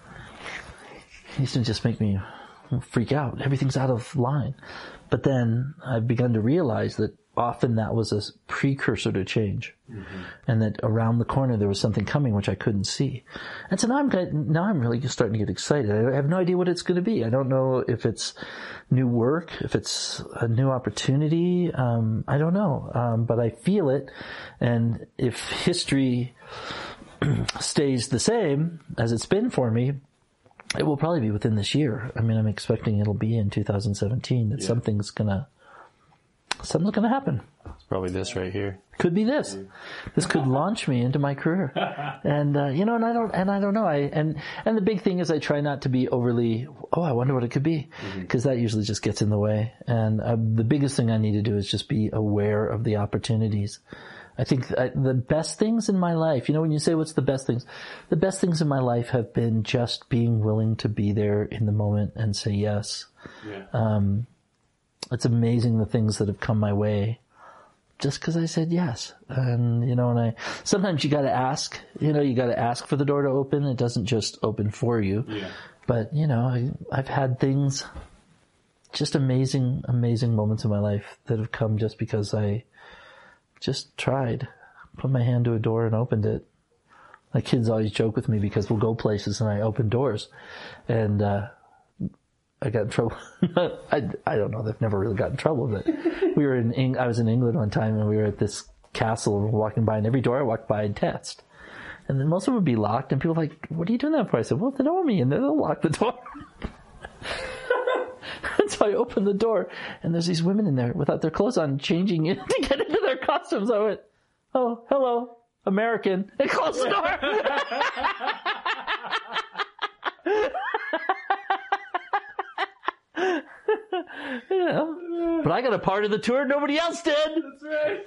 just make me freak out. Everything's out of line. But then I've begun to realize that often that was a precursor to change. Mm-hmm. And that around the corner there was something coming which I couldn't see. And so now I'm really just starting to get excited. I have no idea what it's going to be. I don't know if it's new work, if it's a new opportunity. I don't know. But I feel it. And if history stays the same as it's been for me, it will probably be within this year. I mean, I'm expecting it'll be in 2017 that something's gonna happen. It's probably this right here. Could be this. This could launch me into my career. And, and I don't know. And the big thing is I try not to be overly, I wonder what it could be. Because that usually just gets in the way. And the biggest thing I need to do is just be aware of the opportunities. I think the best things in my life, when you say what's the best things in my life have been just being willing to be there in the moment and say yes. Yeah. It's amazing the things that have come my way just because I said yes. And, sometimes you got to ask, you got to ask for the door to open. It doesn't just open for you. Yeah. But, I've had things, just amazing, amazing moments in my life that have come just because I just tried, put my hand to a door and opened it. My kids always joke with me because we'll go places and I open doors, and I got in trouble. I don't know. They've never really got in trouble, but I was in England one time and we were at this castle and we're walking by, and every door I walked by I'd test. And then most of them would be locked, and people were like, what are you doing that for? I said, well, if they know me, and then they'll lock the door. And so I opened the door, and there's these women in there without their clothes on, changing in to get into their costumes. I went, oh, hello, American, and closed the door. You know, but I got a part of the tour nobody else did. That's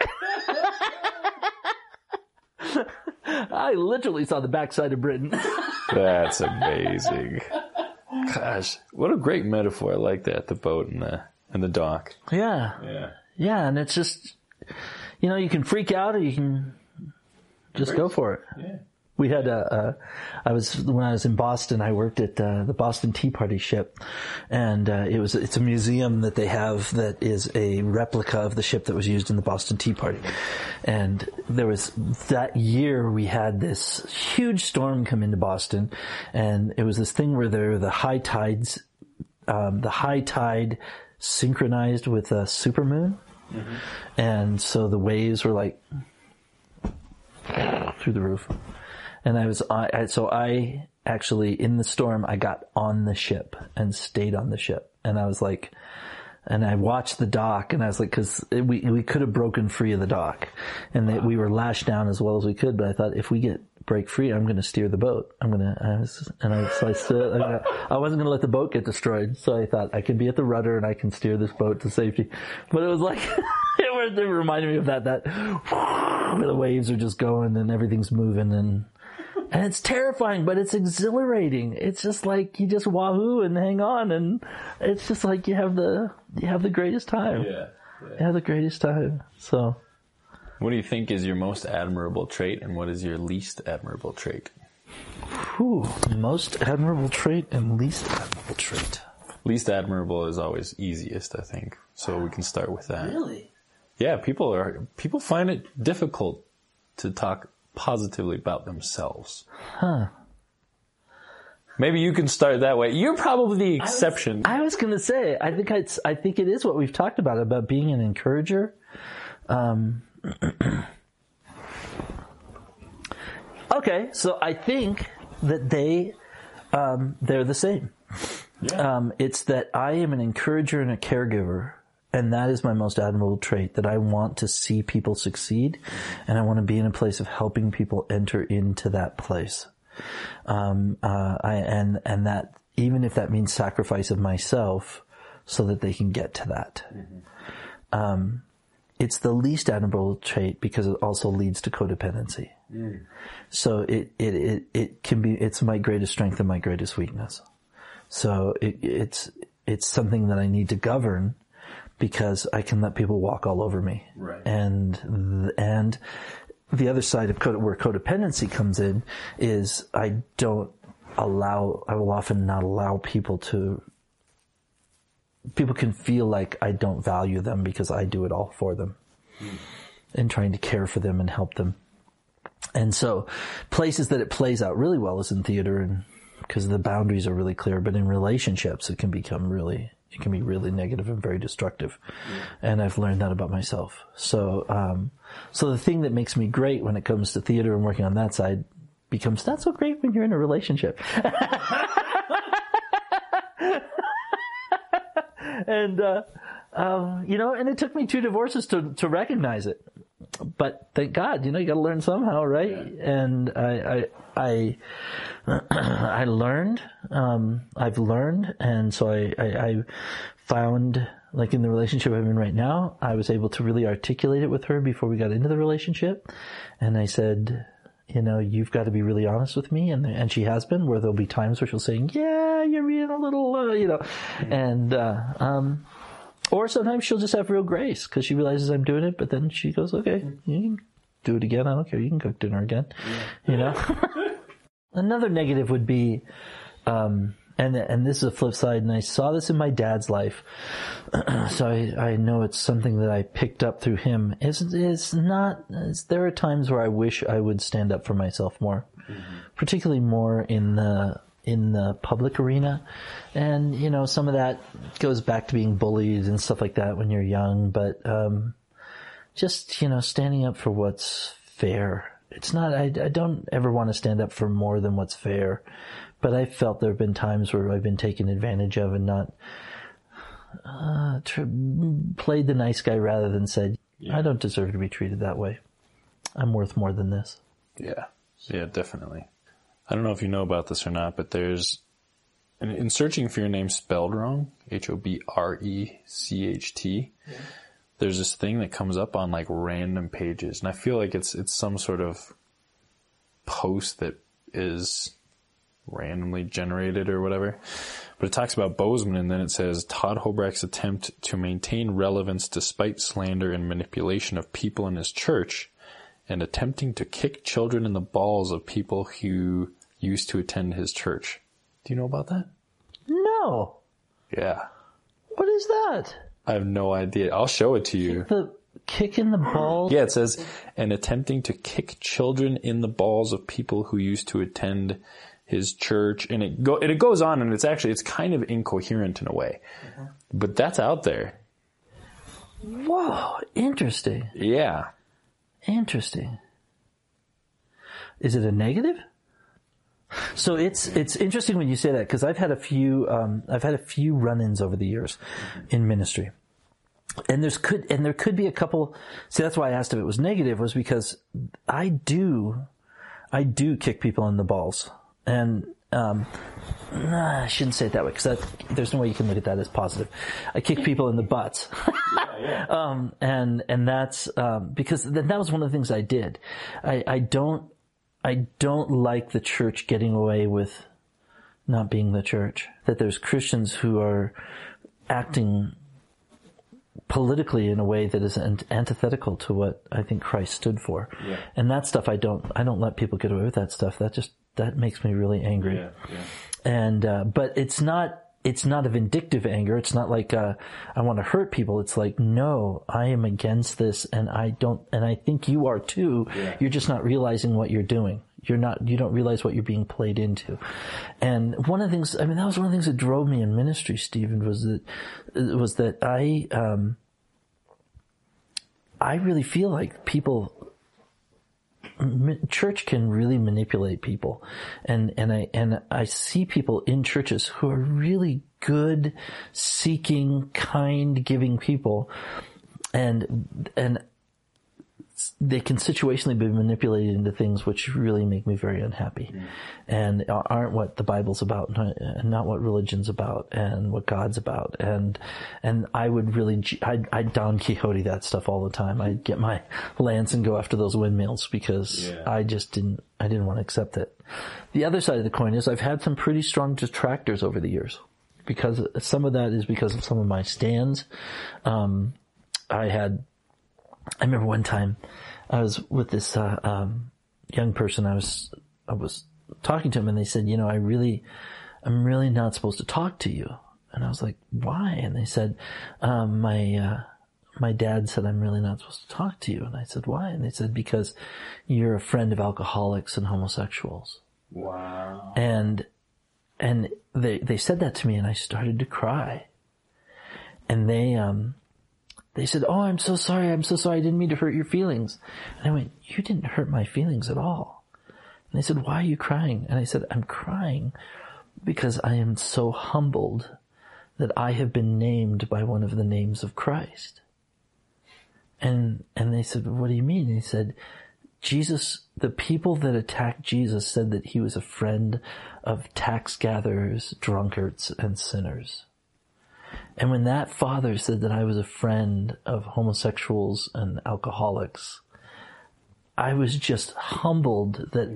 right. I literally saw the backside of Britain. That's amazing. Gosh, what a great metaphor. I like that, the boat and the dock. Yeah. Yeah, and it's just, you know, you can freak out or you can just go for it. Yeah. We had when I was in Boston, I worked at the Boston Tea Party ship, and it's a museum that they have that is a replica of the ship that was used in the Boston Tea Party. And there was that year we had this huge storm come into Boston, and it was this thing where there were the high tide synchronized with a supermoon, and so the waves were like through the roof. And I actually, in the storm, I got on the ship and stayed on the ship. And I was like, and I watched the dock, and I was like, cause we could have broken free of the dock, and we were lashed down as well as we could, but I thought if we break free, I'm gonna steer the boat. I wasn't gonna let the boat get destroyed. So I thought I could be at the rudder and I can steer this boat to safety. But it was like, it reminded me of that where the waves are just going and everything's moving, and it's terrifying, but it's exhilarating. It's just like you just wahoo and hang on, and it's just like you have the greatest time. Yeah. You have the greatest time. So, What do you think is your most admirable trait, and what is your least admirable trait? Most admirable trait and least admirable trait. Least admirable is always easiest, I think. So we can start with that. Really? Yeah, people find it difficult to talk positively about themselves. Huh. Maybe you can start that way. You're probably the exception. I was going to say, I think it is what we've talked about being an encourager. Okay, so I think that they're the same. Yeah. It's that I am an encourager and a caregiver, and that is my most admirable trait, that I want to see people succeed, and I want to be in a place of helping people enter into that place. And that, even if that means sacrifice of myself so that they can get to that. Mm-hmm. It's the least admirable trait because it also leads to codependency. Mm. So it can be, it's my greatest strength and my greatest weakness. So it's something that I need to govern, because I can let people walk all over me. Right. And the other side of where codependency comes in is I will often not allow people can feel like I don't value them because I do it all for them, and trying to care for them and help them. And so places that it plays out really well is in theater, and because the boundaries are really clear, but in relationships it can be really negative and very destructive. And I've learned that about myself. So the thing that makes me great when it comes to theater and working on that side becomes not so great when you're in a relationship. And, and it took me 2 divorces to recognize it. But thank God, you gotta learn somehow, right? Yeah. And I learned, I've learned, and so I found, like in the relationship I'm in right now, I was able to really articulate it with her before we got into the relationship. And I said, you've got to be really honest with me. And she has been, where there'll be times where she'll say, yeah, you're being a little, and, or sometimes she'll just have real grace because she realizes I'm doing it, but then she goes, okay, you can do it again. I don't care. You can cook dinner again, Another negative would be, and this is a flip side, and I saw this in my dad's life. So I know it's something that I picked up through him. There are times where I wish I would stand up for myself more, particularly more in the public arena. And, some of that goes back to being bullied and stuff like that when you're young, but, just, standing up for what's fair. It's not, I don't ever want to stand up for more than what's fair, but I felt there have been times where I've been taken advantage of and not, played the nice guy rather than said, I don't deserve to be treated that way. I'm worth more than this. Yeah. Yeah, definitely. I don't know if you know about this or not, but there's and in searching for your name spelled wrong, Hobrecht, there's this thing that comes up on like random pages. And I feel like it's some sort of post that is randomly generated or whatever. But it talks about Bozeman, and then it says, Todd Hobrecht's attempt to maintain relevance despite slander and manipulation of people in his church, and attempting to kick children in the balls of people who used to attend his church. Do you know about that? No. Yeah. What is that? I have no idea. I'll show it to you. The kick in the balls? Yeah, it says, and attempting to kick children in the balls of people who used to attend his church. And it goes on, and it's kind of incoherent in a way. But that's out there. Whoa, interesting. Yeah. Interesting. Is it a negative? So it's interesting when you say that, because I've had a few run-ins over the years in ministry. And there could be a couple. See, that's why I asked if it was negative, was because I do kick people in the balls. And, I shouldn't say it that way, because there's no way you can look at that as positive. I kick people in the butts. And that's, because that was one of the things I did. I don't like the church getting away with not being the church. That there's Christians who are acting politically in a way that is antithetical to what I think Christ stood for. Yeah. And that stuff I don't let people get away with that stuff. That makes me really angry. Yeah. And, but it's not a vindictive anger. It's not like, I want to hurt people. It's like, no, I am against this, and I think you are too. Yeah. You're just not realizing what you're doing. You don't realize what you're being played into. And one of the things, that was one of the things that drove me in ministry, Stephen, was that I really feel like church can really manipulate people. And I see people in churches who are really good, seeking, kind, giving people. And they can situationally be manipulated into things which really make me very unhappy, and aren't what the Bible's about, and not what religion's about, and what God's about. And I would really, I'd Don Quixote that stuff all the time. I'd get my lance and go after those windmills, because I didn't want to accept it. The other side of the coin is I've had some pretty strong detractors over the years, because some of that is because of some of my stands. I remember one time I was with this young person. I was talking to him, and they said, I'm really not supposed to talk to you. And I was like, why? And they said, my dad said I'm really not supposed to talk to you. And I said, why? And they said, because you're a friend of alcoholics and homosexuals. Wow. And they said that to me, and I started to cry. And they said, oh, I'm so sorry. I didn't mean to hurt your feelings. And I went, you didn't hurt my feelings at all. And they said, why are you crying? And I said, I'm crying because I am so humbled that I have been named by one of the names of Christ. And they said, what do you mean? And he said, the people that attacked Jesus said that he was a friend of tax gatherers, drunkards, and sinners. And when that father said that I was a friend of homosexuals and alcoholics, I was just humbled that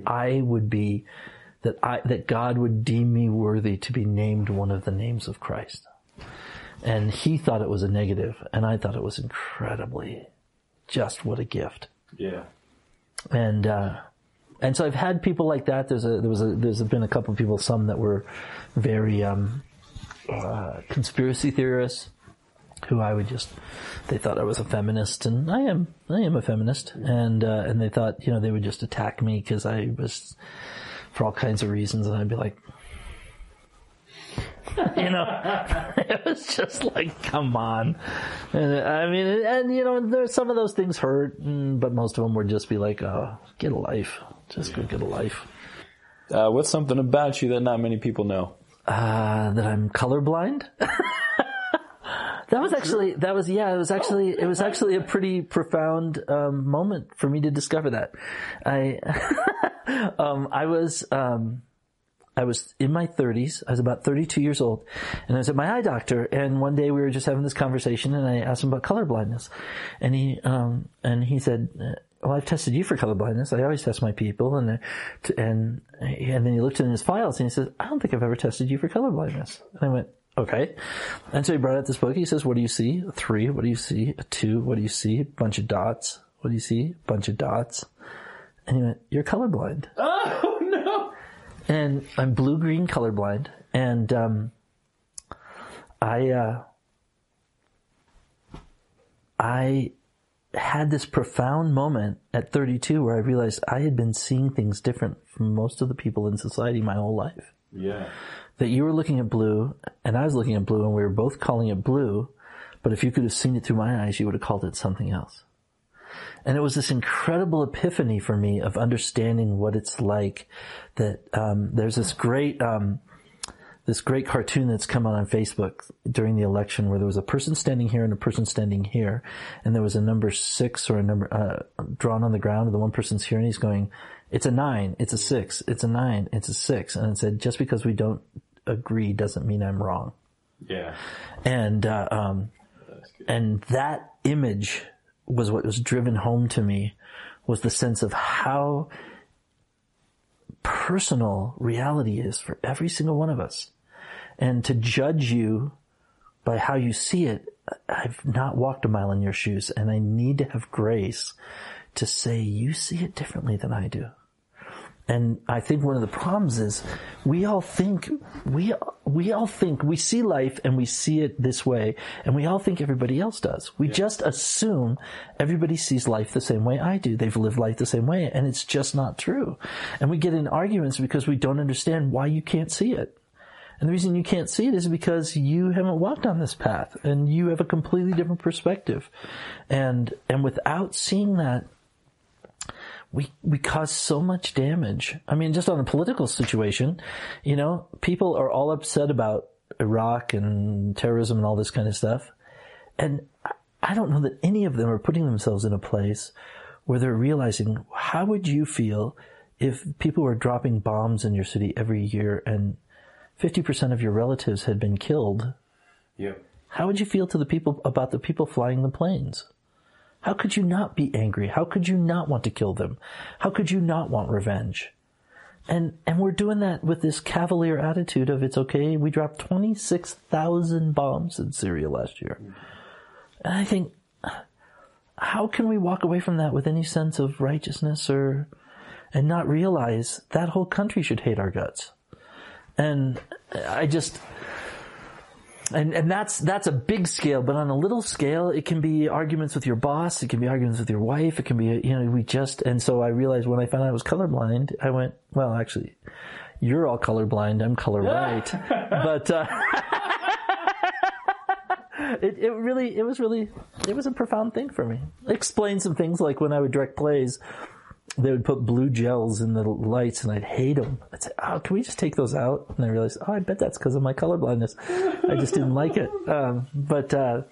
that God would deem me worthy to be named one of the names of Christ. And he thought it was a negative, and I thought it was incredibly, just what a gift. Yeah. And so I've had people like that. There's been a couple of people, some that were very, conspiracy theorists, who they thought I was a feminist, and I am a feminist, and they thought, they would just attack me because I was, for all kinds of reasons, and I'd be like, it was just like, come on. And there's some of those things hurt, but most of them would just be like, oh, get a life. Just go get a life. What's something about you that not many people know? That I'm colorblind. It was actually a pretty profound, moment for me to discover that. I was in my 30s. I was about 32 years old, and I was at my eye doctor. And one day we were just having this conversation, and I asked him about colorblindness, and he said, "Well, I've tested you for colorblindness. I always test my people." And then he looked in his files, and he said, "I don't think I've ever tested you for colorblindness." And I went, "Okay." And so he brought out this book. He says, "What do you see? A 3. What do you see? A 2. What do you see? A bunch of dots. What do you see? A bunch of dots." And he went, "You're colorblind." Oh, no. And I'm blue-green colorblind. And I had this profound moment at 32 where I realized I had been seeing things different from most of the people in society my whole life. Yeah. That you were looking at blue, and I was looking at blue, and we were both calling it blue, but if you could have seen it through my eyes, you would have called it something else. And it was this incredible epiphany for me of understanding what it's like that, there's this great cartoon that's come out on Facebook during the election where there was a person standing here and a person standing here, and there was a number 6 or a number, drawn on the ground, and the one person's here and he's going, "It's a 9, it's a 6, it's a 9, it's a 6. And it said, "Just because we don't agree doesn't mean I'm wrong." Yeah. And that image was what was driven home to me, was the sense of how personal reality is for every single one of us. And to judge you by how you see it, I've not walked a mile in your shoes, and I need to have grace to say, you see it differently than I do. And I think one of the problems is we all think we see life and we see it this way, and we all think everybody else does. We just assume everybody sees life the same way I do. They've lived life the same way, and it's just not true. And we get in arguments because we don't understand why you can't see it. And the reason you can't see it is because you haven't walked on this path, and you have a completely different perspective. And without seeing that, we cause so much damage. I mean, just on a political situation, people are all upset about Iraq and terrorism and all this kind of stuff. And I don't know that any of them are putting themselves in a place where they're realizing, how would you feel if people were dropping bombs in your city every year and 50% of your relatives had been killed? Yeah. How would you feel about the people flying the planes? How could you not be angry? How could you not want to kill them? How could you not want revenge? And we're doing that with this cavalier attitude of, it's okay. We dropped 26,000 bombs in Syria last year. And I think, how can we walk away from that with any sense of righteousness and not realize that whole country should hate our guts? And And that's a big scale, but on a little scale, it can be arguments with your boss, it can be arguments with your wife, it can be, and so I realized when I found out I was colorblind, I went, well, actually, you're all colorblind, I'm color right. But, it was a profound thing for me. It explained some things, like when I would direct plays, they would put blue gels in the lights and I'd hate them. I'd say, "Oh, can we just take those out?" And I realized, I bet that's because of my colorblindness. I just didn't like it. But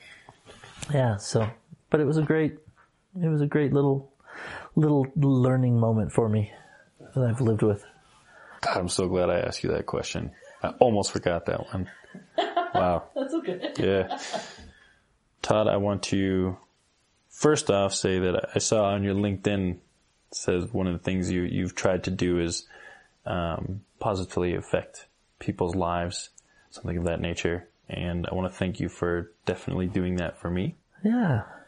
it was a great little learning moment for me that I've lived with. God, I'm so glad I asked you that question. I almost forgot that one. Wow. That's okay. Yeah. Todd, I want to first off say that I saw on your LinkedIn, says one of the things you've tried to do is positively affect people's lives, something of that nature. And I want to thank you for definitely doing that for me. Yeah.